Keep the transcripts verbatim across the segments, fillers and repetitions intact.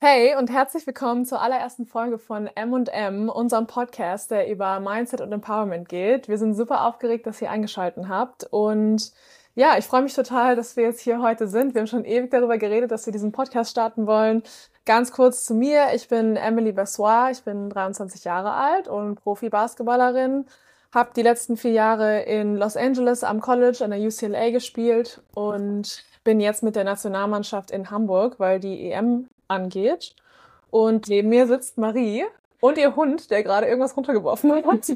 Hey und herzlich willkommen zur allerersten Folge von M und M, unserem Podcast, der über Mindset und Empowerment geht. Wir sind super aufgeregt, dass ihr eingeschaltet habt und ja, ich freue mich total, dass wir jetzt hier heute sind. Wir haben schon ewig darüber geredet, dass wir diesen Podcast starten wollen. Ganz kurz zu mir, ich bin Emily Bessoir, ich bin dreiundzwanzig Jahre alt und Profi-Basketballerin, habe die letzten vier Jahre in Los Angeles am College an der U C L A gespielt und bin jetzt mit der Nationalmannschaft in Hamburg, weil die E M angeht. Und neben mir sitzt Marie und ihr Hund, der gerade irgendwas runtergeworfen hat.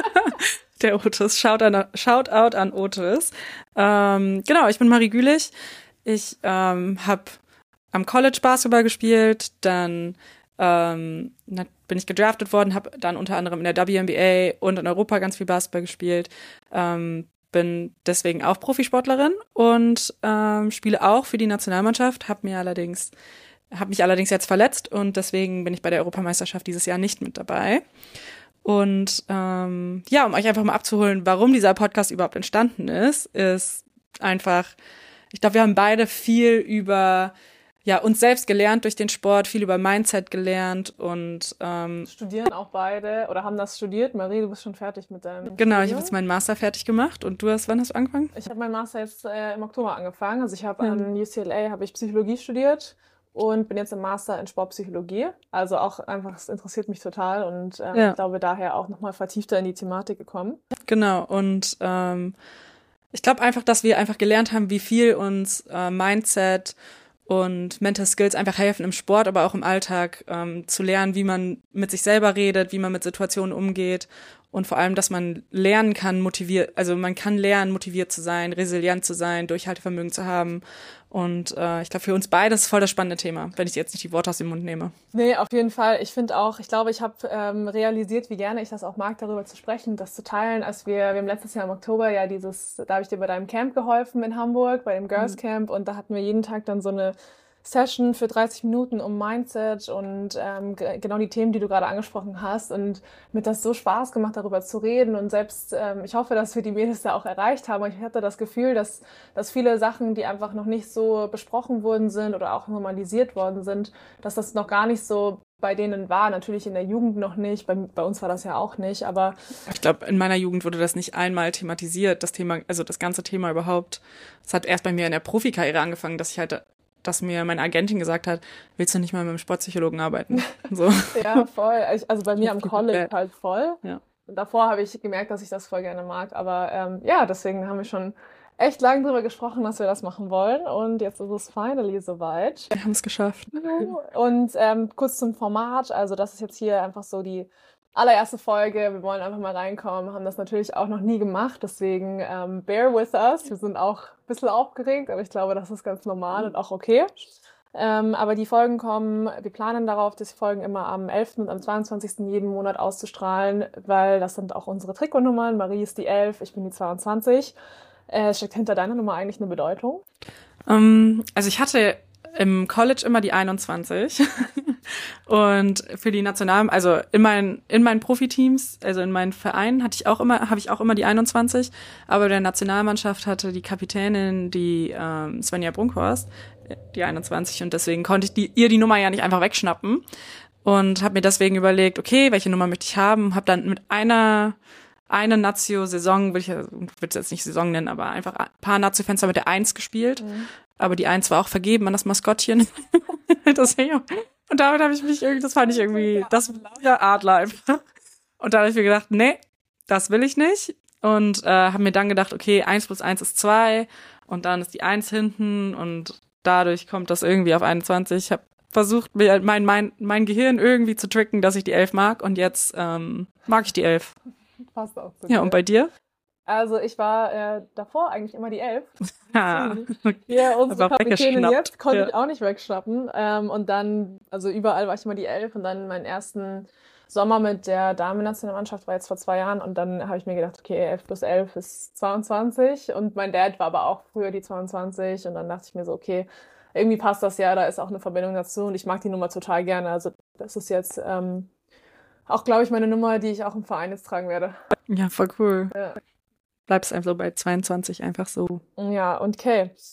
Der Otis. Shout an, Shoutout an Otis. Ähm, genau, ich bin Marie Gülich. Ich ähm, habe am College Basketball gespielt, dann ähm, bin ich gedraftet worden, habe dann unter anderem in der W N B A und in Europa ganz viel Basketball gespielt. Ähm, bin deswegen auch Profisportlerin und ähm, spiele auch für die Nationalmannschaft, habe mir allerdings habe mich allerdings jetzt verletzt und deswegen bin ich bei der Europameisterschaft dieses Jahr nicht mit dabei. Und ähm, ja, um euch einfach mal abzuholen, warum dieser Podcast überhaupt entstanden ist, ist einfach, ich glaube, wir haben beide viel über ja uns selbst gelernt durch den Sport, viel über Mindset gelernt und ähm, studieren auch beide oder haben das studiert. Marie, du bist schon fertig mit deinem Genau, Studium. Ich habe jetzt meinen Master fertig gemacht und du hast, wann hast du angefangen? Ich habe meinen Master jetzt äh, im Oktober angefangen. Also ich habe ja. an U C L A habe ich Psychologie studiert. Und bin jetzt im Master in Sportpsychologie. Also auch einfach, es interessiert mich total und ähm, ja. ich glaube, daher auch nochmal vertiefter in die Thematik gekommen. Genau, und ähm, ich glaube einfach, dass wir einfach gelernt haben, wie viel uns äh, Mindset und Mental Skills einfach helfen im Sport, aber auch im Alltag ähm, zu lernen, wie man mit sich selber redet, wie man mit Situationen umgeht und vor allem, dass man lernen kann, motiviert, also man kann lernen, motiviert zu sein, resilient zu sein, Durchhaltevermögen zu haben. Und äh, ich glaube, für uns beide ist es voll das spannende Thema, wenn ich jetzt nicht die Worte aus dem Mund nehme. Nee, auf jeden Fall. Ich finde auch, ich glaube, ich habe ähm, realisiert, wie gerne ich das auch mag, darüber zu sprechen, das zu teilen. Als wir, wir haben letztes Jahr im Oktober ja dieses, da habe ich dir bei deinem Camp geholfen in Hamburg, bei dem Girls Camp. Und da hatten wir jeden Tag dann so eine Session für dreißig Minuten um Mindset und ähm, g- genau die Themen, die du gerade angesprochen hast. Und mir hat das so Spaß gemacht, darüber zu reden. Und selbst, ähm, ich hoffe, dass wir die Mädels da auch erreicht haben. Und ich hatte das Gefühl, dass, dass viele Sachen, die einfach noch nicht so besprochen worden sind oder auch normalisiert worden sind, dass das noch gar nicht so bei denen war. Natürlich in der Jugend noch nicht. Bei, bei uns war das ja auch nicht. Aber ich glaube, in meiner Jugend wurde das nicht einmal thematisiert. Das Thema, also das ganze Thema überhaupt. Es hat erst bei mir in der Profikarriere angefangen, dass ich halt dass mir meine Agentin gesagt hat, willst du nicht mal mit einem Sportpsychologen arbeiten? So. Ja, voll. Also bei mir am College halt voll. Ja. Und davor habe ich gemerkt, dass ich das voll gerne mag. Aber ähm, ja, deswegen haben wir schon echt lange drüber gesprochen, dass wir das machen wollen. Und jetzt ist es finally soweit. Wir haben es geschafft. Und ähm, kurz zum Format. Also das ist jetzt hier einfach so die allererste Folge. Wir wollen einfach mal reinkommen. Haben das natürlich auch noch nie gemacht. Deswegen ähm, bear with us. Wir sind auch ein bisschen aufgeregt, aber ich glaube, das ist ganz normal und auch okay. Ähm, aber die Folgen kommen, wir planen darauf, dass die Folgen immer am elften und am zweiundzwanzigsten jeden Monat auszustrahlen, weil das sind auch unsere Trikotnummern. Marie ist die elf, ich bin die zweiundzwanzig. Äh, steckt hinter deiner Nummer eigentlich eine Bedeutung? Um, also ich hatte im College immer die einundzwanzig und für die National, also in meinen in meinen Profiteams, also in meinen Vereinen hatte ich auch immer, habe ich auch immer die einundzwanzig, aber bei der Nationalmannschaft hatte die Kapitänin, die ähm, Svenja Brunkhorst, die einundzwanzig und deswegen konnte ich die, ihr die Nummer ja nicht einfach wegschnappen und habe mir deswegen überlegt, okay, welche Nummer möchte ich haben, habe dann mit einer eine Nazio-Saison, würde ich ja, würde es jetzt nicht Saison nennen, aber einfach ein paar Nazio-Fenster mit der Eins gespielt. Mhm. Aber die Eins war auch vergeben an das Maskottchen. das und damit habe ich mich irgendwie, das fand ich irgendwie, das ja Adler einfach. Und da habe ich mir gedacht, nee, das will ich nicht. Und äh, habe mir dann gedacht, okay, eins plus eins ist zwei und dann ist die Eins hinten und dadurch kommt das irgendwie auf einundzwanzig. Ich habe versucht, mir mein, mein, mein Gehirn irgendwie zu tricken, dass ich die elf mag und jetzt ähm, mag ich die elf. Passt auch zu Ja, dir. und bei dir? Also ich war äh, davor eigentlich immer die elf. Ja, ja, unsere aber Kapitänin jetzt konnte ja. ich auch nicht wegschnappen. Ähm, und dann, also überall war ich immer die elf und dann meinen ersten Sommer mit der Damen-Nationalmannschaft war jetzt vor zwei Jahren und dann habe ich mir gedacht, okay, elf plus elf ist zweiundzwanzig und mein Dad war aber auch früher die zweiundzwanzig und dann dachte ich mir so, okay, irgendwie passt das ja, da ist auch eine Verbindung dazu und ich mag die Nummer total gerne. Also das ist jetzt ähm, auch, glaube ich, meine Nummer, die ich auch im Verein jetzt tragen werde. Ja, voll cool. Ja. Bleibst einfach so bei zweiundzwanzig einfach so. Ja, und okay.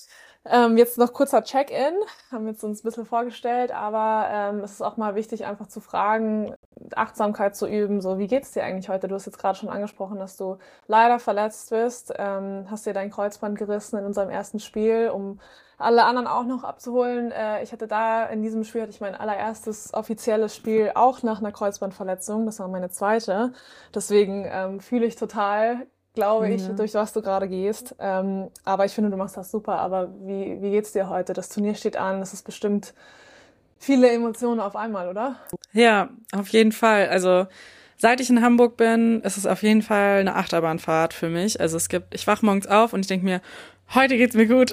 Ähm, jetzt noch kurzer Check-in, haben jetzt uns ein bisschen vorgestellt, aber ähm, es ist auch mal wichtig, einfach zu fragen, Achtsamkeit zu üben, so wie geht's dir eigentlich heute? Du hast jetzt gerade schon angesprochen, dass du leider verletzt bist, ähm, hast dir dein Kreuzband gerissen in unserem ersten Spiel, um alle anderen auch noch abzuholen. Äh, ich hatte da, in diesem Spiel hatte ich mein allererstes offizielles Spiel auch nach einer Kreuzbandverletzung, das war meine zweite, deswegen ähm, fühle ich total, glaube ich, Ja. durch was du gerade gehst. Ähm, aber ich finde, du machst das super. Aber wie, wie geht's dir heute? Das Turnier steht an. Das ist bestimmt viele Emotionen auf einmal, oder? Ja, auf jeden Fall. Also seit ich in Hamburg bin, ist es auf jeden Fall eine Achterbahnfahrt für mich. Also es gibt, ich wach morgens auf und ich denke mir, heute geht's mir gut.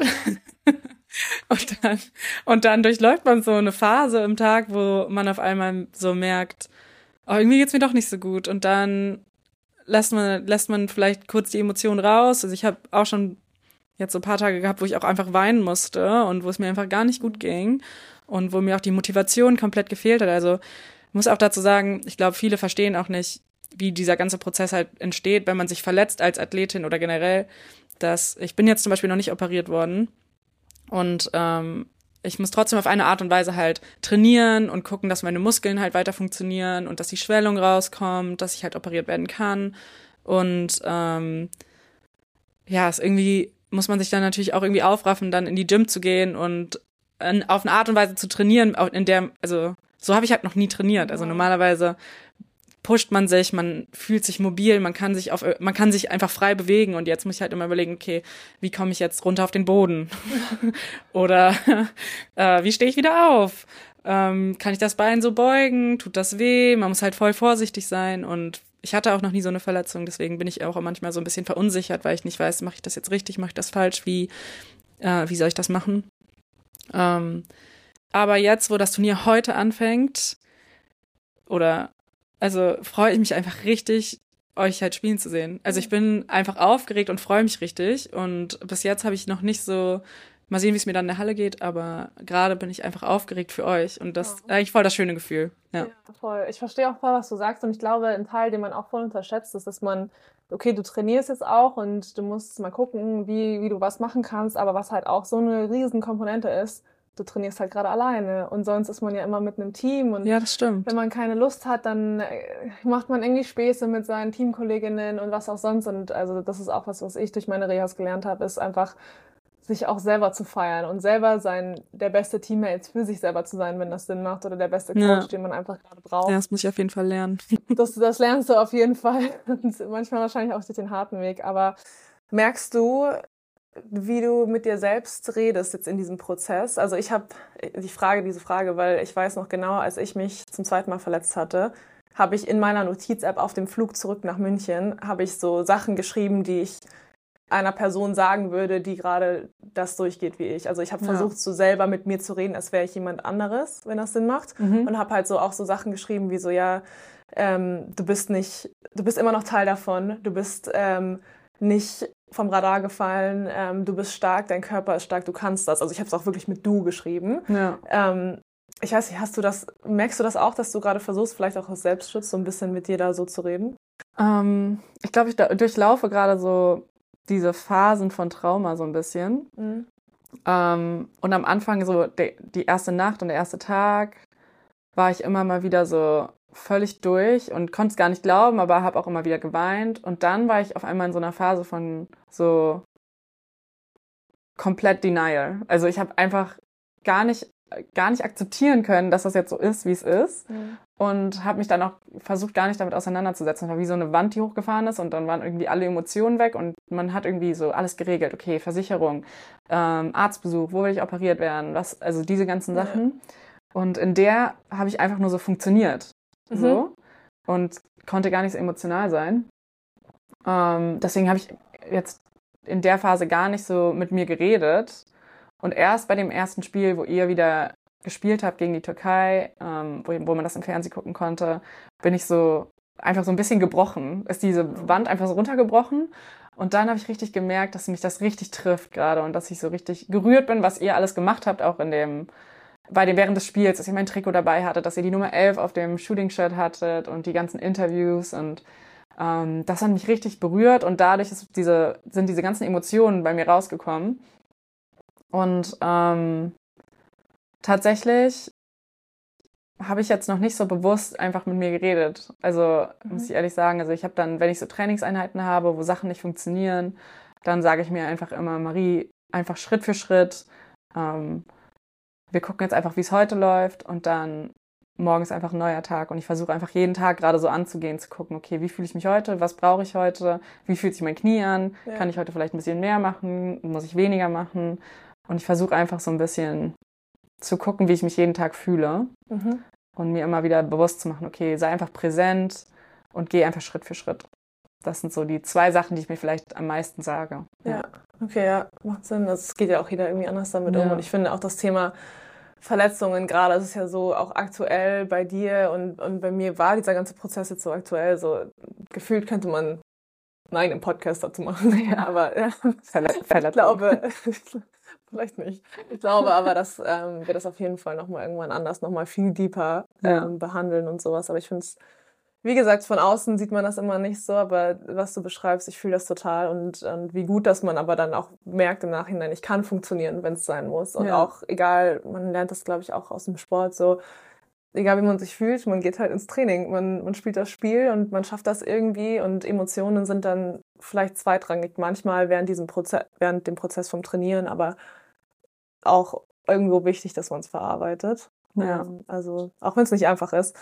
Und dann, und dann durchläuft man so eine Phase im Tag, wo man auf einmal so merkt, oh, irgendwie geht's mir doch nicht so gut. Und dann lässt man, lässt man vielleicht kurz die Emotionen raus. Also ich habe auch schon jetzt so ein paar Tage gehabt, wo ich auch einfach weinen musste und wo es mir einfach gar nicht gut ging und wo mir auch die Motivation komplett gefehlt hat. Also ich muss auch dazu sagen, ich glaube, viele verstehen auch nicht, wie dieser ganze Prozess halt entsteht, wenn man sich verletzt als Athletin oder generell. Dass ich bin jetzt zum Beispiel noch nicht operiert worden und ähm, ich muss trotzdem auf eine Art und Weise halt trainieren und gucken, dass meine Muskeln halt weiter funktionieren und dass die Schwellung rauskommt, dass ich halt operiert werden kann. Und ähm, ja, es irgendwie muss man sich dann natürlich auch irgendwie aufraffen, dann in die Gym zu gehen und in, auf eine Art und Weise zu trainieren, auch in der, also so habe ich halt noch nie trainiert. Also normalerweise pusht man sich, man fühlt sich mobil, man kann sich auf, man kann sich einfach frei bewegen und jetzt muss ich halt immer überlegen, okay, wie komme ich jetzt runter auf den Boden? Oder äh, wie stehe ich wieder auf? Ähm, kann ich das Bein so beugen? Tut das weh? Man muss halt voll vorsichtig sein und ich hatte auch noch nie so eine Verletzung, deswegen bin ich auch manchmal so ein bisschen verunsichert, weil ich nicht weiß, mache ich das jetzt richtig, mache ich das falsch, wie, äh, wie soll ich das machen? Ähm, aber jetzt, wo das Turnier heute anfängt, oder also freue ich mich einfach richtig, euch halt spielen zu sehen. Also ich bin einfach aufgeregt und freue mich richtig. Und bis jetzt habe ich noch nicht so, mal sehen, wie es mir dann in der Halle geht, aber gerade bin ich einfach aufgeregt für euch. Und das ist eigentlich voll das schöne Gefühl. Ja. Ja, voll. Ich verstehe auch voll, was du sagst. Und ich glaube, ein Teil, den man auch voll unterschätzt, ist, dass man, okay, du trainierst jetzt auch und du musst mal gucken, wie, wie du was machen kannst. Aber was halt auch so eine riesen Komponente ist, du trainierst halt gerade alleine und sonst ist man ja immer mit einem Team und Ja, das stimmt. wenn man keine Lust hat, dann äh, macht man irgendwie Späße mit seinen Teamkolleginnen und was auch sonst und also das ist auch was, was ich durch meine Rehas gelernt habe, ist einfach sich auch selber zu feiern und selber sein, der beste Teammate für sich selber zu sein, wenn das Sinn macht oder der beste Coach, Ja. den man einfach gerade braucht. Ja, das muss ich auf jeden Fall lernen. Das, das lernst du auf jeden Fall und manchmal wahrscheinlich auch durch den harten Weg, aber merkst du, wie du mit dir selbst redest jetzt in diesem Prozess? Also ich habe, ich frage diese Frage, weil ich weiß noch genau, als ich mich zum zweiten Mal verletzt hatte, habe ich in meiner Notiz-App auf dem Flug zurück nach München, habe ich so Sachen geschrieben, die ich einer Person sagen würde, die gerade das durchgeht wie ich. Also ich habe Ja. versucht, so selber mit mir zu reden, als wäre ich jemand anderes, wenn das Sinn macht. Mhm. Und habe halt so auch so Sachen geschrieben wie so, ja, ähm, du bist nicht, du bist immer noch Teil davon, du bist ähm, nicht vom Radar gefallen, ähm, du bist stark, dein Körper ist stark, du kannst das. Also ich habe es auch wirklich mit du geschrieben. Ja. Ähm, ich weiß nicht, hast du das, merkst du das auch, dass du gerade versuchst, vielleicht auch aus Selbstschutz so ein bisschen mit dir da so zu reden? Ähm, ich glaube, ich da- durchlaufe gerade so diese Phasen von Trauma so ein bisschen. Mhm. Ähm, und am Anfang so de- die erste Nacht und der erste Tag war ich immer mal wieder so völlig durch und konnte es gar nicht glauben, aber habe auch immer wieder geweint. Und dann war ich auf einmal in so einer Phase von so komplett Denial. Also ich habe einfach gar nicht, gar nicht akzeptieren können, dass das jetzt so ist, wie es ist. Mhm. Und habe mich dann auch versucht, gar nicht damit auseinanderzusetzen. Es war wie so eine Wand, die hochgefahren ist und dann waren irgendwie alle Emotionen weg und man hat irgendwie so alles geregelt. Okay, Versicherung, ähm, Arztbesuch, wo will ich operiert werden, was, also diese ganzen Ja. Sachen. Und in der habe ich einfach nur so funktioniert. Mhm. So. Und konnte gar nicht so emotional sein. Ähm, deswegen habe ich jetzt in der Phase gar nicht so mit mir geredet. Und erst bei dem ersten Spiel, wo ihr wieder gespielt habt gegen die Türkei, ähm, wo, wo man das im Fernsehen gucken konnte, bin ich so einfach so ein bisschen gebrochen. Ist diese Wand einfach so runtergebrochen. Und dann habe ich richtig gemerkt, dass mich das richtig trifft gerade und dass ich so richtig gerührt bin, was ihr alles gemacht habt, auch in dem, bei dem während des Spiels, dass ihr mein Trikot dabei hattet, dass ihr die Nummer elf auf dem Shooting-Shirt hattet und die ganzen Interviews und ähm, das hat mich richtig berührt und dadurch ist diese, sind diese ganzen Emotionen bei mir rausgekommen. Und ähm, tatsächlich habe ich jetzt noch nicht so bewusst einfach mit mir geredet. Also mhm. muss ich ehrlich sagen, also ich habe dann, wenn ich so Trainingseinheiten habe, wo Sachen nicht funktionieren, dann sage ich mir einfach immer, Marie, einfach Schritt für Schritt. Ähm, wir gucken jetzt einfach, wie es heute läuft und dann morgen ist einfach ein neuer Tag. Und ich versuche einfach jeden Tag gerade so anzugehen, zu gucken, okay, wie fühle ich mich heute, was brauche ich heute, wie fühlt sich mein Knie an, ja. Kann ich heute vielleicht ein bisschen mehr machen, muss ich weniger machen? Und ich versuche einfach so ein bisschen zu gucken, wie ich mich jeden Tag fühle mhm. und mir immer wieder bewusst zu machen, okay, sei einfach präsent und geh einfach Schritt für Schritt. Das sind so die zwei Sachen, die ich mir vielleicht am meisten sage. Ja, ja. Okay, ja, macht Sinn. Es geht ja auch jeder irgendwie anders damit ja. um. Und ich finde auch das Thema Verletzungen gerade, es ist ja so auch aktuell bei dir und, und bei mir war dieser ganze Prozess jetzt so aktuell, so gefühlt könnte man einen eigenen Podcast dazu machen. Ja, aber ja, ich glaube, vielleicht nicht. Ich glaube aber, dass ähm, wir das auf jeden Fall nochmal irgendwann anders, nochmal viel deeper ähm, ja. behandeln und sowas. Aber ich finde es, wie gesagt, von außen sieht man das immer nicht so, aber was du beschreibst, ich fühle das total und, und wie gut, dass man aber dann auch merkt im Nachhinein, ich kann funktionieren, wenn es sein muss. Und ja. auch egal, man lernt das, glaube ich, auch aus dem Sport so, egal wie man sich fühlt, man geht halt ins Training, man, man spielt das Spiel und man schafft das irgendwie und Emotionen sind dann vielleicht zweitrangig manchmal während diesem Prozess, während dem Prozess vom Trainieren, aber auch irgendwo wichtig, dass man es verarbeitet. Ja. Ähm, also auch wenn es nicht einfach ist.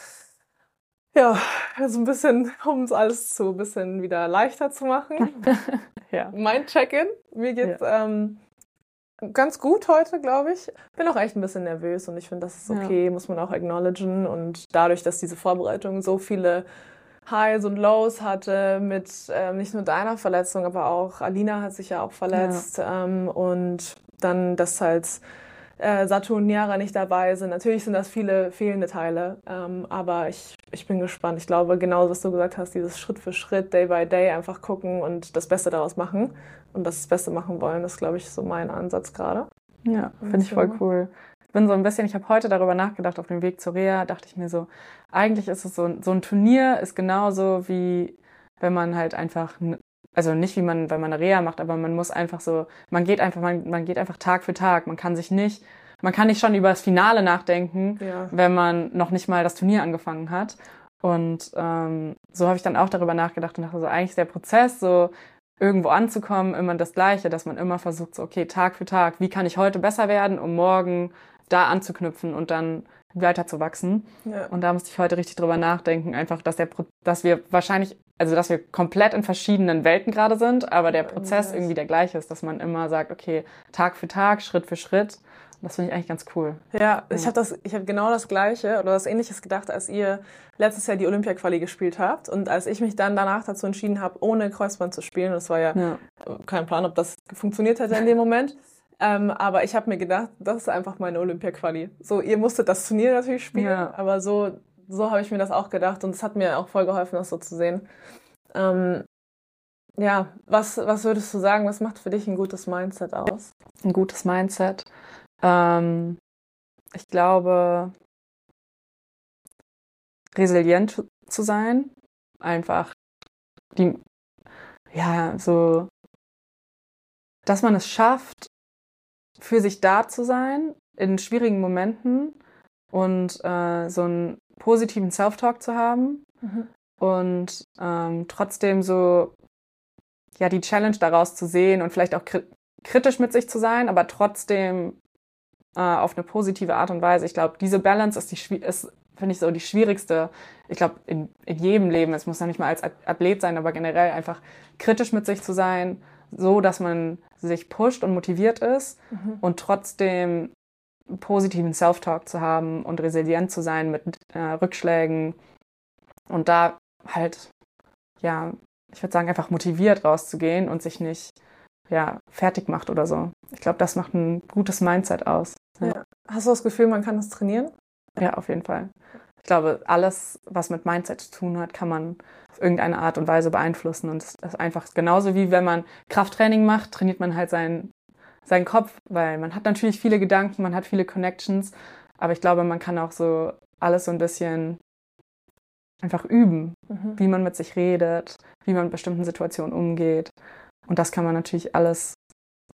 Ja, also ein bisschen, um es alles so ein bisschen wieder leichter zu machen. ja. Mein Check-in, mir geht's ja. ähm, ganz gut heute, glaube ich. Bin auch echt ein bisschen nervös und ich finde, das ist okay, ja. muss man auch acknowledgen. Und dadurch, dass diese Vorbereitung so viele Highs und Lows hatte mit ähm, nicht nur deiner Verletzung, aber auch Alina hat sich ja auch verletzt ja. Ähm, und dann, dass halt äh, Saturn und Niara nicht dabei sind. Natürlich sind das viele fehlende Teile, ähm, aber ich, ich bin gespannt. Ich glaube, genau was du gesagt hast, dieses Schritt für Schritt, Day by Day einfach gucken und das Beste daraus machen und das Beste machen wollen, das ist, glaube ich, so mein Ansatz gerade. Ja, finde ich voll cool. Ich bin so ein bisschen, ich habe heute darüber nachgedacht, auf dem Weg zur Reha, dachte ich mir so, eigentlich ist es so, so ein Turnier ist genauso wie, wenn man halt einfach, also nicht wie man, wenn man eine Reha macht, aber man muss einfach so, man geht einfach, man, man geht einfach Tag für Tag, man kann sich nicht, man kann nicht schon über das Finale nachdenken, ja. wenn man noch nicht mal das Turnier angefangen hat. Und ähm, so habe ich dann auch darüber nachgedacht und dachte so, eigentlich ist der Prozess so, irgendwo anzukommen, immer das Gleiche, dass man immer versucht, so okay, Tag für Tag, wie kann ich heute besser werden, um morgen da anzuknüpfen und dann weiter zu wachsen. Ja. Und da musste ich heute richtig drüber nachdenken, einfach, dass der, dass wir wahrscheinlich, also dass wir komplett in verschiedenen Welten gerade sind, aber der Prozess ja, irgendwie der gleiche ist, dass man immer sagt, okay, Tag für Tag, Schritt für Schritt. Das finde ich eigentlich ganz cool. Ja, ja. ich habe das, ich habe genau das Gleiche oder das Ähnliches gedacht, als ihr letztes Jahr die Olympia-Quali gespielt habt und als ich mich dann danach dazu entschieden habe, ohne Kreuzband zu spielen, das war ja, ja. kein Plan, ob das funktioniert hätte in dem Moment, ähm, aber ich habe mir gedacht, das ist einfach meine Olympia-Quali. So, ihr musstet das Turnier natürlich spielen, ja. aber so, so habe ich mir das auch gedacht und es hat mir auch voll geholfen, das so zu sehen. Ähm, ja, was, was würdest du sagen, was macht für dich ein gutes Mindset aus? Ein gutes Mindset? Ähm, ich glaube, resilient zu sein, einfach die, ja, so, dass man es schafft, für sich da zu sein in schwierigen Momenten und äh, so einen positiven Self-Talk zu haben mhm. und ähm, trotzdem so, ja, die Challenge daraus zu sehen und vielleicht auch kri- kritisch mit sich zu sein, aber trotzdem auf eine positive Art und Weise. Ich glaube, diese Balance ist, die, ist finde ich, so die schwierigste, ich glaube, in, in jedem Leben. Es muss ja nicht mal als Athlet sein, aber generell einfach kritisch mit sich zu sein, so, dass man sich pusht und motiviert ist mhm. und trotzdem positiven Self-Talk zu haben und resilient zu sein mit äh, Rückschlägen und da halt, ja, ich würde sagen, einfach motiviert rauszugehen und sich nicht ja, fertig macht oder so. Ich glaube, das macht ein gutes Mindset aus. Ja. Ja. Hast du das Gefühl, man kann das trainieren? Ja, auf jeden Fall. Ich glaube, alles, was mit Mindset zu tun hat, kann man auf irgendeine Art und Weise beeinflussen. Und das ist einfach genauso wie wenn man Krafttraining macht, trainiert man halt seinen, seinen Kopf, weil man hat natürlich viele Gedanken, man hat viele Connections, aber ich glaube, man kann auch so alles so ein bisschen einfach üben, mhm. wie man mit sich redet, wie man mit bestimmten Situationen umgeht. Und das kann man natürlich alles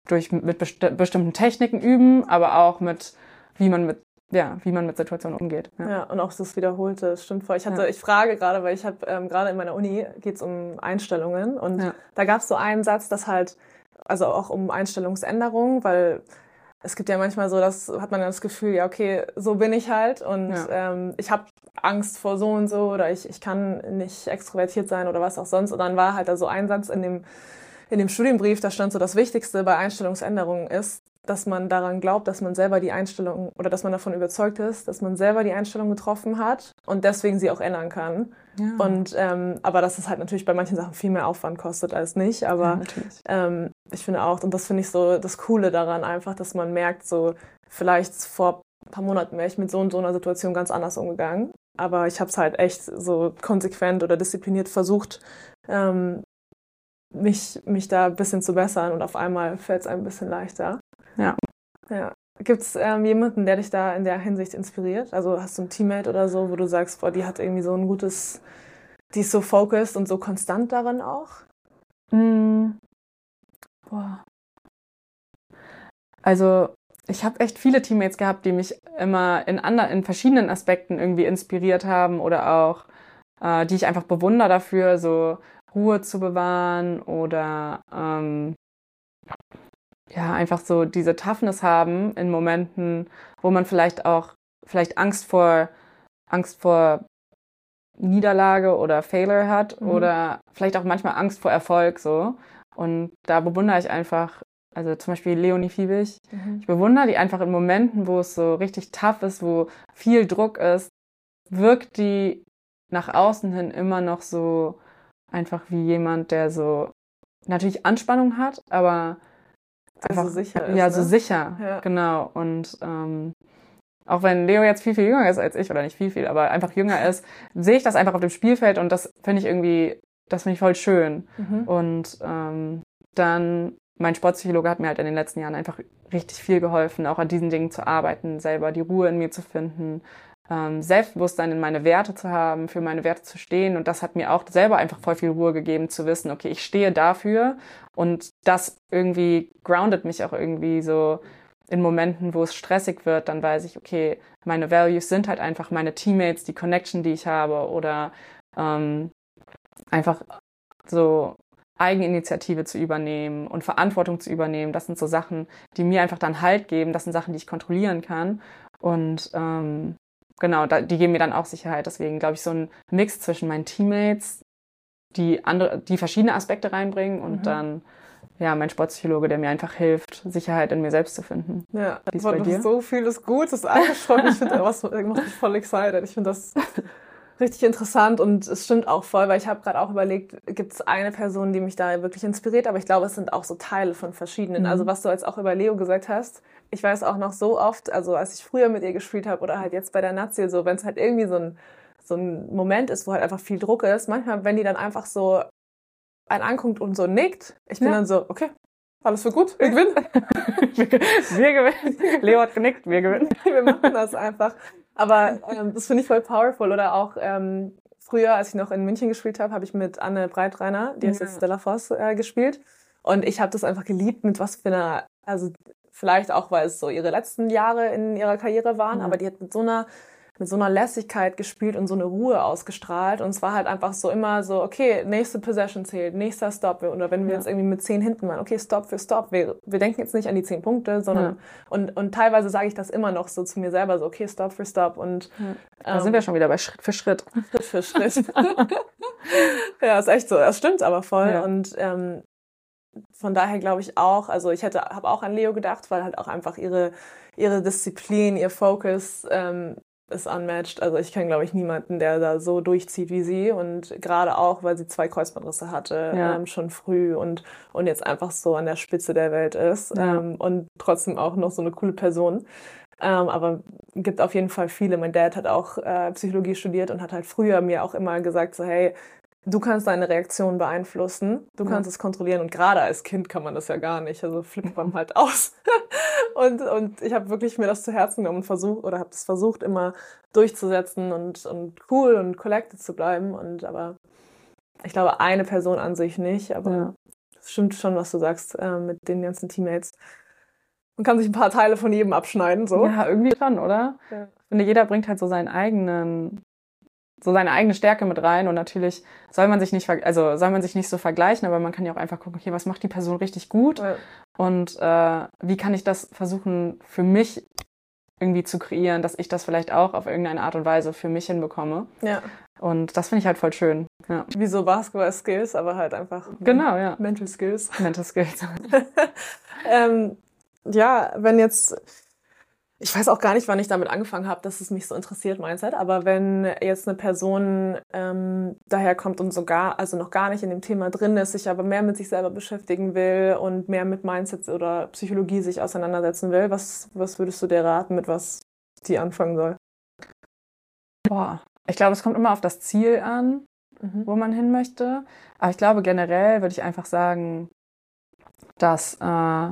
durch mit besti- bestimmten Techniken üben, aber auch mit, wie man mit ja, wie man mit Situationen umgeht. Ja, ja und auch das Wiederholte, das stimmt voll. Ich hatte, ja. ich frage gerade, weil ich habe ähm, gerade in meiner Uni geht's um Einstellungen und ja. da gab's so einen Satz, das halt, also auch um Einstellungsänderungen, weil es gibt ja manchmal so, dass hat man das Gefühl, ja okay, so bin ich halt und ja. ähm, ich habe Angst vor so und so oder ich, ich kann nicht extrovertiert sein oder was auch sonst. Und dann war halt da so ein Satz in dem, in dem Studienbrief, da stand so, das Wichtigste bei Einstellungsänderungen ist, dass man daran glaubt, dass man selber die Einstellung oder dass man davon überzeugt ist, dass man selber die Einstellung getroffen hat und deswegen sie auch ändern kann. Ja. Und ähm, aber dass es halt natürlich bei manchen Sachen viel mehr Aufwand kostet als nicht. Aber ja, ähm, ich finde auch, und das finde ich so das Coole daran einfach, dass man merkt, so vielleicht vor ein paar Monaten wäre ich mit so und so einer Situation ganz anders umgegangen. Aber ich habe es halt echt so konsequent oder diszipliniert versucht, ähm, mich, mich da ein bisschen zu bessern und auf einmal fällt es einem ein bisschen leichter. Ja. Ja. Gibt es ähm, jemanden, der dich da in der Hinsicht inspiriert? Also hast du ein Teammate oder so, wo du sagst, boah, die hat irgendwie so ein gutes, die ist so focused und so konstant darin auch? Mm. Boah. Also ich habe echt viele Teammates gehabt, die mich immer in anderen, in verschiedenen Aspekten irgendwie inspiriert haben oder auch, äh, die ich einfach bewundere dafür, so Ruhe zu bewahren oder ähm, ja, einfach so diese Toughness haben in Momenten, wo man vielleicht auch, vielleicht Angst vor, Angst vor Niederlage oder Failure hat mhm. oder vielleicht auch manchmal Angst vor Erfolg, so. Und da bewundere ich einfach, also zum Beispiel Leonie Fiebig, mhm. ich bewundere die einfach in Momenten, wo es so richtig tough ist, wo viel Druck ist, wirkt die nach außen hin immer noch so einfach wie jemand, der so natürlich Anspannung hat, aber einfach so sicher ist, ja, ne? so sicher, ja. Genau. Und ähm, auch wenn Leo jetzt viel, viel jünger ist als ich, oder nicht viel, viel, aber einfach jünger ist, sehe ich das einfach auf dem Spielfeld und das finde ich irgendwie, das finde ich voll schön. Mhm. Und ähm, dann, mein Sportpsychologe hat mir halt in den letzten Jahren einfach richtig viel geholfen, auch an diesen Dingen zu arbeiten, selber die Ruhe in mir zu finden, ähm, Selbstbewusstsein in meine Werte zu haben, für meine Werte zu stehen. Und das hat mir auch selber einfach voll viel Ruhe gegeben, zu wissen, okay, ich stehe dafür und das irgendwie groundet mich auch irgendwie so in Momenten, wo es stressig wird, dann weiß ich, okay, meine Values sind halt einfach meine Teammates, die Connection, die ich habe oder ähm, einfach so Eigeninitiative zu übernehmen und Verantwortung zu übernehmen. Das sind so Sachen, die mir einfach dann Halt geben. Das sind Sachen, die ich kontrollieren kann. Und ähm, genau, da, die geben mir dann auch Sicherheit. Deswegen glaube ich, so ein Mix zwischen meinen Teammates, die andere, die verschiedene Aspekte reinbringen und mhm. dann ja, mein Sportpsychologe, der mir einfach hilft, Sicherheit in mir selbst zu finden. Ja, aber du hast so vieles Gutes angesprochen. Ich finde, was macht mich voll excited. Ich finde das richtig interessant und es stimmt auch voll, weil ich habe gerade auch überlegt, gibt es eine Person, die mich da wirklich inspiriert, aber ich glaube, es sind auch so Teile von verschiedenen. Mhm. Also was du jetzt auch über Leo gesagt hast, ich weiß auch noch so oft, also als ich früher mit ihr gespielt habe oder halt jetzt bei der Nazi, so wenn es halt irgendwie so ein, so ein Moment ist, wo halt einfach viel Druck ist, manchmal, wenn die dann einfach so einen anguckt und so nickt, ich bin ja. dann so, okay, alles für gut, wir gewinnen. wir, wir gewinnen. Leo hat genickt, wir gewinnen. Wir machen das einfach. Aber ähm, das finde ich voll powerful. Oder auch ähm, früher, als ich noch in München gespielt habe, habe ich mit Anne Breitreiner, die ist ja. jetzt Stella Voss, äh, gespielt. Und ich habe das einfach geliebt, mit was für einer, also vielleicht auch, weil es so ihre letzten Jahre in ihrer Karriere waren, ja. aber die hat mit so einer mit so einer Lässigkeit gespielt und so eine Ruhe ausgestrahlt. Und es war halt einfach so immer so, okay, nächste Possession zählt, nächster Stop. Oder wenn wir ja. jetzt irgendwie mit zehn hinten waren, okay, Stop für Stop. Wir, wir denken jetzt nicht an die zehn Punkte, sondern, ja. und, und teilweise sage ich das immer noch so zu mir selber, so, okay, Stop für Stop. Und, ja. Da ähm, sind wir schon wieder bei Schritt für Schritt. Schritt für Schritt. Ja, ist echt so. Das stimmt aber voll. Ja. Und, ähm, von daher glaube ich auch, also ich hätte, habe auch an Leo gedacht, weil halt auch einfach ihre, ihre Disziplin, ihr Focus, ähm, ist unmatched. Also ich kenne, glaube ich, niemanden, der da so durchzieht wie sie. Und gerade auch, weil sie zwei Kreuzbandrisse hatte, ja. ähm, schon früh und und jetzt einfach so an der Spitze der Welt ist. Ja. Ähm, und trotzdem auch noch so eine coole Person. Ähm, aber gibt auf jeden Fall viele. Mein Dad hat auch äh, Psychologie studiert und hat halt früher mir auch immer gesagt, so hey, du kannst deine Reaktion beeinflussen, du kannst ja. es kontrollieren und gerade als Kind kann man das ja gar nicht, also flippt man halt aus. und und ich habe wirklich mir das zu Herzen genommen und versucht oder habe das versucht immer durchzusetzen und und cool und collected zu bleiben und aber ich glaube eine Person an sich nicht, aber ja. stimmt schon, was du sagst, äh, mit den ganzen Teammates. Man kann sich ein paar Teile von jedem abschneiden, so. Ja, irgendwie schon, oder? Ja. Ich finde, jeder bringt halt so seinen eigenen, so seine eigene Stärke mit rein und natürlich soll man sich nicht, also soll man sich nicht so vergleichen, aber man kann ja auch einfach gucken, okay, was macht die Person richtig gut Ja. und äh, wie kann ich das versuchen für mich irgendwie zu kreieren, dass ich das vielleicht auch auf irgendeine Art und Weise für mich hinbekomme. Ja. Und das finde ich halt voll schön. Ja. Wie so Basketball-Skills, aber halt einfach Genau, ja. Mental Skills. Mental Skills. ähm, ja, wenn jetzt, ich weiß auch gar nicht, wann ich damit angefangen habe, dass es mich so interessiert, Mindset, aber wenn jetzt eine Person ähm, daherkommt und sogar, also noch gar nicht in dem Thema drin ist, sich aber mehr mit sich selber beschäftigen will und mehr mit Mindset oder Psychologie sich auseinandersetzen will, was, was würdest du dir raten, mit was die anfangen soll? Boah, ich glaube, es kommt immer auf das Ziel an, Mhm. wo man hin möchte. Aber ich glaube, generell würde ich einfach sagen, dass äh,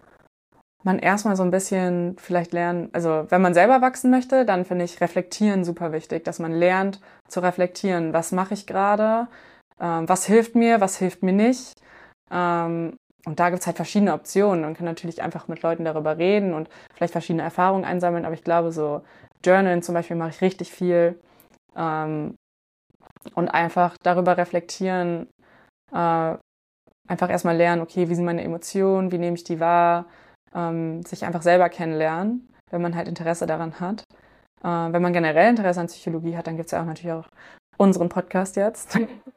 man erstmal so ein bisschen vielleicht lernen, also wenn man selber wachsen möchte, dann finde ich Reflektieren super wichtig, dass man lernt zu reflektieren, was mache ich gerade, ähm, was hilft mir, was hilft mir nicht. Ähm, und da gibt's halt verschiedene Optionen. Man kann natürlich einfach mit Leuten darüber reden und vielleicht verschiedene Erfahrungen einsammeln, aber ich glaube, so Journalen zum Beispiel mache ich richtig viel. Ähm, und einfach darüber reflektieren, äh, einfach erstmal lernen, okay, wie sind meine Emotionen, wie nehme ich die wahr, ähm, sich einfach selber kennenlernen, wenn man halt Interesse daran hat. Äh, wenn man generell Interesse an Psychologie hat, dann gibt's ja auch natürlich auch unseren Podcast jetzt.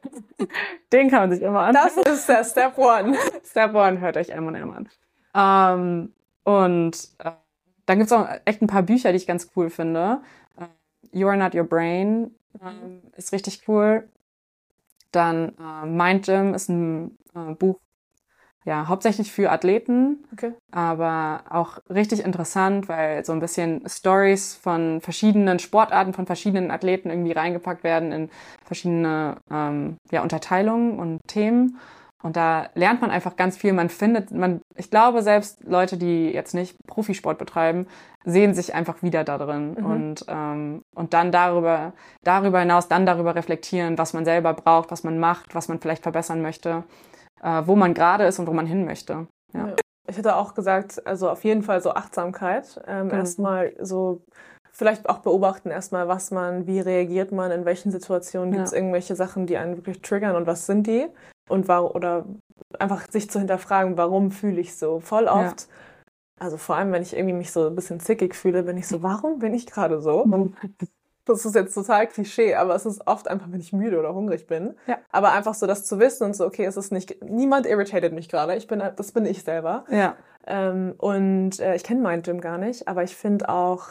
Den kann man sich immer anschauen. Das ist der Step One. Step One, hört euch M und M an. Ähm, und äh, dann gibt's auch echt ein paar Bücher, die ich ganz cool finde. Äh, You Are Not Your Brain ähm, ist richtig cool. Dann äh, Mind Gym ist ein äh, Buch, ja, hauptsächlich für Athleten, Okay. aber auch richtig interessant, weil so ein bisschen Stories von verschiedenen Sportarten, von verschiedenen Athleten irgendwie reingepackt werden in verschiedene ähm, ja, Unterteilungen und Themen. Und da lernt man einfach ganz viel. Man findet, man, ich glaube, selbst Leute, die jetzt nicht Profisport betreiben, sehen sich einfach wieder da drin. Mhm. Und, ähm, und dann darüber, darüber hinaus dann darüber reflektieren, was man selber braucht, was man macht, was man vielleicht verbessern möchte, äh, wo man gerade ist und wo man hin möchte. Ja. Ja. Ich hätte auch gesagt, also auf jeden Fall so Achtsamkeit. Ähm, Mhm. Erstmal so, vielleicht auch beobachten erstmal, was man, wie reagiert man, in welchen Situationen gibt es Ja. irgendwelche Sachen, die einen wirklich triggern und was sind die? Und warum, oder einfach sich zu hinterfragen, warum fühle ich so? Voll oft, also vor allem, wenn ich irgendwie mich so ein bisschen zickig fühle, bin ich so, warum bin ich gerade so? Und das ist jetzt total Klischee, aber es ist oft einfach, wenn ich müde oder hungrig bin. Ja. Aber einfach so das zu wissen und so, okay, es ist nicht, niemand irritated mich gerade, ich bin, das bin ich selber. Ja. Ähm, und äh, ich kenne Mind Gym gar nicht, aber ich finde auch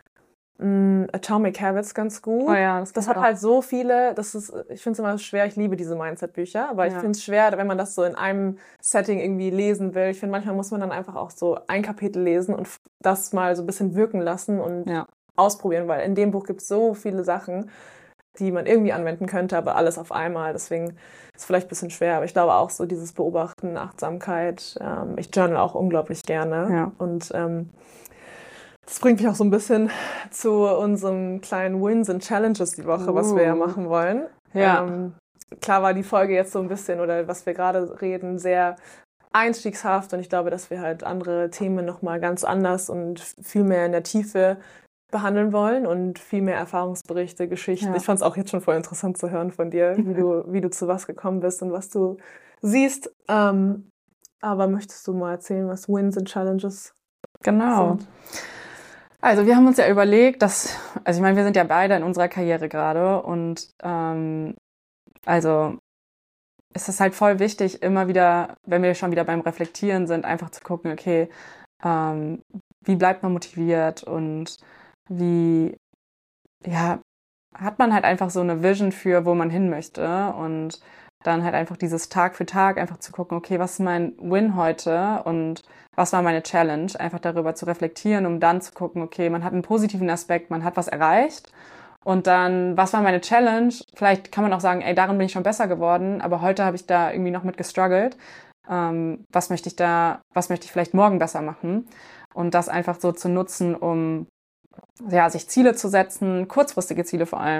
mh, Atomic Habits ganz gut. Oh ja, das, Das gibt's hat auch. halt so viele, das ist, ich finde es immer schwer, ich liebe diese Mindset-Bücher, aber ich Ja. finde es schwer, wenn man das so in einem Setting irgendwie lesen will. Ich finde, manchmal muss man dann einfach auch so ein Kapitel lesen und f- das mal so ein bisschen wirken lassen und Ja. ausprobieren, weil in dem Buch gibt es so viele Sachen, die man irgendwie anwenden könnte, aber alles auf einmal. Deswegen ist es vielleicht ein bisschen schwer, aber ich glaube auch so dieses Beobachten, Achtsamkeit. Ähm, ich journal auch unglaublich gerne Ja. und ähm, das bringt mich auch so ein bisschen zu unserem kleinen Wins and Challenges die Woche, was wir ja Uh. machen wollen. Ja. Ähm, klar war die Folge jetzt so ein bisschen, oder was wir gerade reden, sehr einstiegshaft und ich glaube, dass wir halt andere Themen nochmal ganz anders und viel mehr in der Tiefe behandeln wollen und viel mehr Erfahrungsberichte, Geschichten. Ja. Ich fand es auch jetzt schon voll interessant zu hören von dir, wie du, wie du zu was gekommen bist und was du siehst. Ähm, aber möchtest du mal erzählen, was Wins and Challenges Genau. sind? Also wir haben uns ja überlegt, dass, also ich meine, wir sind ja beide in unserer Karriere gerade und ähm, also es ist halt voll wichtig, immer wieder, wenn wir schon wieder beim Reflektieren sind, einfach zu gucken, okay, ähm, wie bleibt man motiviert und wie, ja, hat man halt einfach so eine Vision für, wo man hin möchte und dann halt einfach dieses Tag für Tag einfach zu gucken, okay, was ist mein Win heute und was war meine Challenge, einfach darüber zu reflektieren, um dann zu gucken, okay, man hat einen positiven Aspekt, man hat was erreicht und dann, was war meine Challenge? Vielleicht kann man auch sagen, ey, darin bin ich schon besser geworden, aber heute habe ich da irgendwie noch mit gestruggelt. Ähm, was möchte ich da, was möchte ich vielleicht morgen besser machen? Und das einfach so zu nutzen, um ja, sich Ziele zu setzen, kurzfristige Ziele vor allem,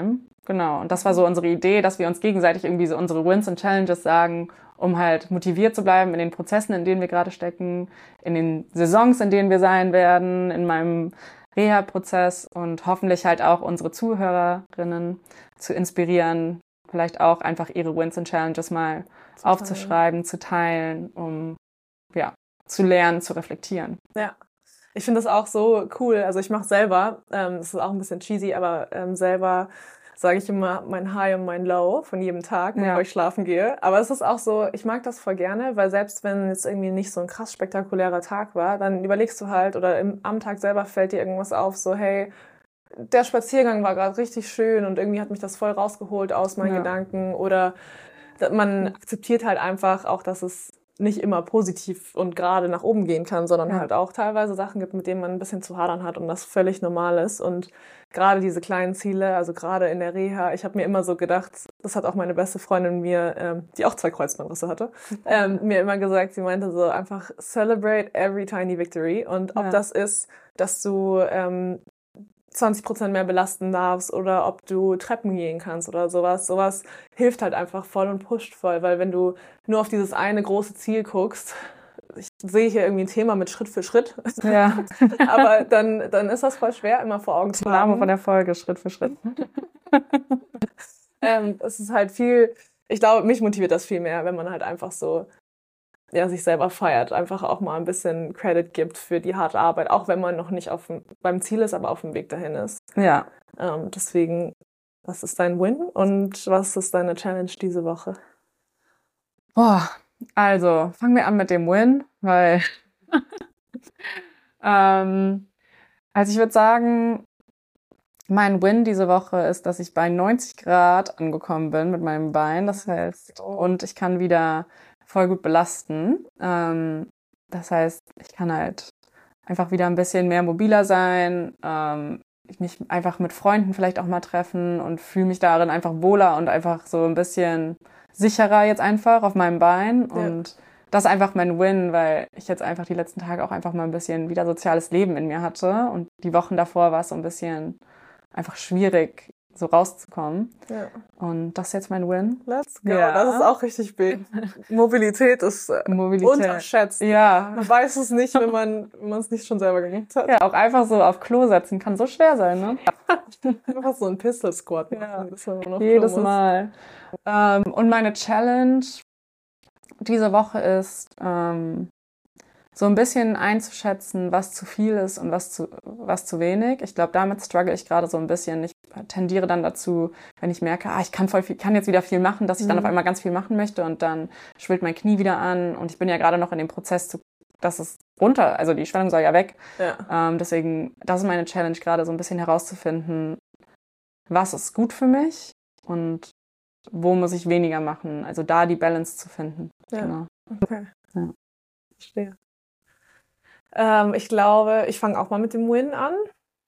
Genau. Und das war so unsere Idee, dass wir uns gegenseitig irgendwie so unsere Wins und Challenges sagen, um halt motiviert zu bleiben in den Prozessen, in denen wir gerade stecken, in den Saisons, in denen wir sein werden, in meinem Reha-Prozess und hoffentlich halt auch unsere Zuhörerinnen zu inspirieren, vielleicht auch einfach ihre Wins und Challenges mal zu aufzuschreiben, teilen. zu teilen, um ja zu lernen, zu reflektieren. Ja, ich finde das auch so cool. Also ich mache selber, ähm, das ist auch ein bisschen cheesy, aber ähm, selber sage ich immer mein High und mein Low von jedem Tag, bevor ja. ich schlafen gehe. Aber es ist auch so, ich mag das voll gerne, weil selbst wenn jetzt irgendwie nicht so ein krass spektakulärer Tag war, dann überlegst du halt oder im, am Tag selber fällt dir irgendwas auf, so hey, der Spaziergang war gerade richtig schön und irgendwie hat mich das voll rausgeholt aus meinen ja. Gedanken. Oder man akzeptiert halt einfach auch, dass es nicht immer positiv und gerade nach oben gehen kann, sondern ja. halt auch teilweise Sachen gibt, mit denen man ein bisschen zu hadern hat und das völlig normal ist. Und gerade diese kleinen Ziele, also gerade in der Reha, ich habe mir immer so gedacht, das hat auch meine beste Freundin mir, ähm, die auch zwei Kreuzbandrisse hatte, ähm, mir immer gesagt, sie meinte so einfach celebrate every tiny victory. Und ob ja. das ist, dass du ähm, zwanzig Prozent mehr belasten darfst oder ob du Treppen gehen kannst oder sowas. Sowas hilft halt einfach voll und pusht voll, weil wenn du nur auf dieses eine große Ziel guckst, ich sehe hier irgendwie ein Thema mit Schritt für Schritt, ja. aber dann, dann ist das voll schwer, immer vor Augen zu haben. Name von der Folge, Schritt für Schritt. ähm, es ist halt viel, ich glaube, mich motiviert das viel mehr, wenn man halt einfach so ja, sich selber feiert, einfach auch mal ein bisschen Credit gibt für die harte Arbeit, auch wenn man noch nicht auf dem, beim Ziel ist, aber auf dem Weg dahin ist. Ja. Ähm, deswegen, was ist dein Win und was ist deine Challenge diese Woche? Boah, also fangen wir an mit dem Win, weil ähm, also ich würde sagen, mein Win diese Woche ist, dass ich bei neunzig Grad angekommen bin mit meinem Bein, das heißt, und ich kann wieder voll gut belasten. Ähm, das heißt, ich kann halt einfach wieder ein bisschen mehr mobiler sein, ähm, mich einfach mit Freunden vielleicht auch mal treffen und fühle mich darin einfach wohler und einfach so ein bisschen sicherer jetzt einfach auf meinem Bein. Ja. Und das ist einfach mein Win, weil ich jetzt einfach die letzten Tage auch einfach mal ein bisschen wieder soziales Leben in mir hatte. Und die Wochen davor war es so ein bisschen einfach schwierig, so rauszukommen. Ja. Und das ist jetzt mein Win. Let's go. Ja. Das ist auch richtig big. Mobilität ist Mobilität. unterschätzt. Ja. Man weiß es nicht, wenn man wenn man es nicht schon selber gemacht hat. Ja, auch einfach so auf Klo setzen kann so schwer sein, ne? Einfach so ein Pistol Squat machen. Ja. Bis man noch Jedes Mal. Ähm, und meine Challenge diese Woche ist, ähm, so ein bisschen einzuschätzen, was zu viel ist und was zu, was zu wenig. Ich glaube, damit struggle ich gerade so ein bisschen. Ich tendiere dann dazu, wenn ich merke, ah, ich kann voll viel, kann jetzt wieder viel machen, dass ich mhm. dann auf einmal ganz viel machen möchte und dann schwillt mein Knie wieder an und ich bin ja gerade noch in dem Prozess, zu, dass es runter, also die Schwellung soll ja weg. Ja. Ähm, deswegen, das ist meine Challenge gerade, so ein bisschen herauszufinden, was ist gut für mich und wo muss ich weniger machen. Also da die Balance zu finden. Ja. Genau. Okay. Ja. Verstehe. Ähm, ich glaube, ich fange auch mal mit dem Win an.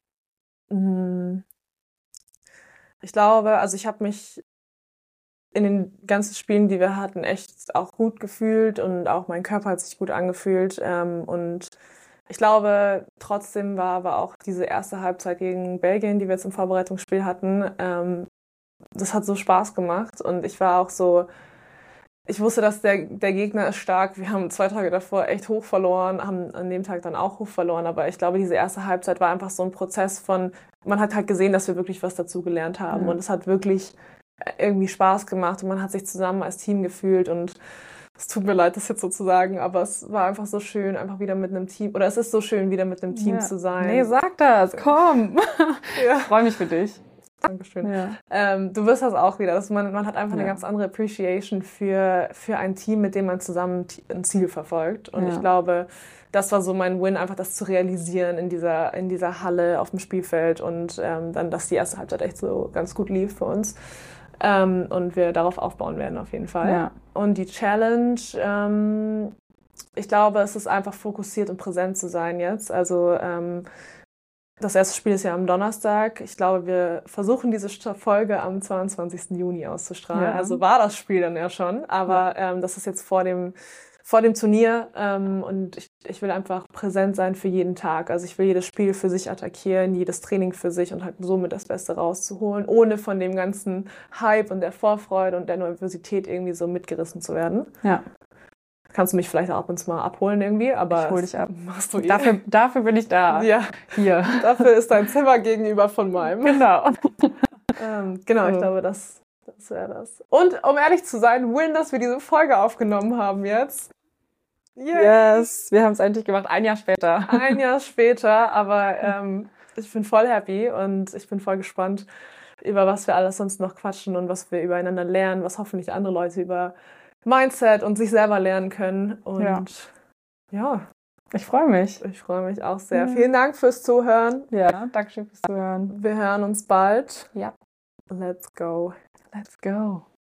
Ich glaube, also ich habe mich in den ganzen Spielen, die wir hatten, echt auch gut gefühlt und auch mein Körper hat sich gut angefühlt. Ähm, und ich glaube, trotzdem war aber auch diese erste Halbzeit gegen Belgien, die wir jetzt im Vorbereitungsspiel hatten, ähm, das hat so Spaß gemacht und ich war auch so, ich wusste, dass der, der Gegner ist stark. Wir haben zwei Tage davor echt hoch verloren, haben an dem Tag dann auch hoch verloren. Aber ich glaube, diese erste Halbzeit war einfach so ein Prozess von, man hat halt gesehen, dass wir wirklich was dazu gelernt haben. Mhm. Und es hat wirklich irgendwie Spaß gemacht und man hat sich zusammen als Team gefühlt. Und es tut mir leid, das jetzt so zu sagen, aber es war einfach so schön, einfach wieder mit einem Team, oder es ist so schön, wieder mit einem Team ja. zu sein. Nee, sag das, komm. Ja. Ich freue mich für dich. Dankeschön. Ja. Ähm, du wirst das auch wieder. Also man, man hat einfach ja. eine ganz andere Appreciation für, für ein Team, mit dem man zusammen ein Ziel verfolgt. Und ja. ich glaube, das war so mein Win, einfach das zu realisieren in dieser, in dieser Halle auf dem Spielfeld und ähm, dann, dass die erste Halbzeit echt so ganz gut lief für uns. Ähm, und wir darauf aufbauen werden auf jeden Fall. Ja. Und die Challenge, ähm, ich glaube, es ist einfach fokussiert und präsent zu sein jetzt. Also ähm, das erste Spiel ist ja am Donnerstag. Ich glaube, wir versuchen diese Folge am zweiundzwanzigsten Juni auszustrahlen. Ja. Also war das Spiel dann ja schon. Aber ja. ähm, das ist jetzt vor dem, vor dem Turnier ähm, und ich, ich will einfach präsent sein für jeden Tag. Also ich will jedes Spiel für sich attackieren, jedes Training für sich und halt somit das Beste rauszuholen, ohne von dem ganzen Hype und der Vorfreude und der Nervosität irgendwie so mitgerissen zu werden. Ja. Kannst du mich vielleicht auch ab und zu mal abholen irgendwie, aber ich hol dich ab. Machst du eh. Dafür, dafür bin ich da. Ja, hier. Dafür ist dein Zimmer gegenüber von meinem. Genau. ähm, genau, so. Ich glaube, das, das wäre das. Und um ehrlich zu sein, Win, dass wir diese Folge aufgenommen haben jetzt. Yay. Yes, wir haben es endlich gemacht, ein Jahr später. Ein Jahr später, aber ähm, ich bin voll happy und ich bin voll gespannt, über was wir alles sonst noch quatschen und was wir übereinander lernen, was hoffentlich andere Leute über Mindset und sich selber lernen können. Und ja, ja ich freue mich. Ich freue mich auch sehr. Ja. Vielen Dank fürs Zuhören. Ja, danke schön fürs Zuhören. Wir hören uns bald. Ja. Let's go. Let's go.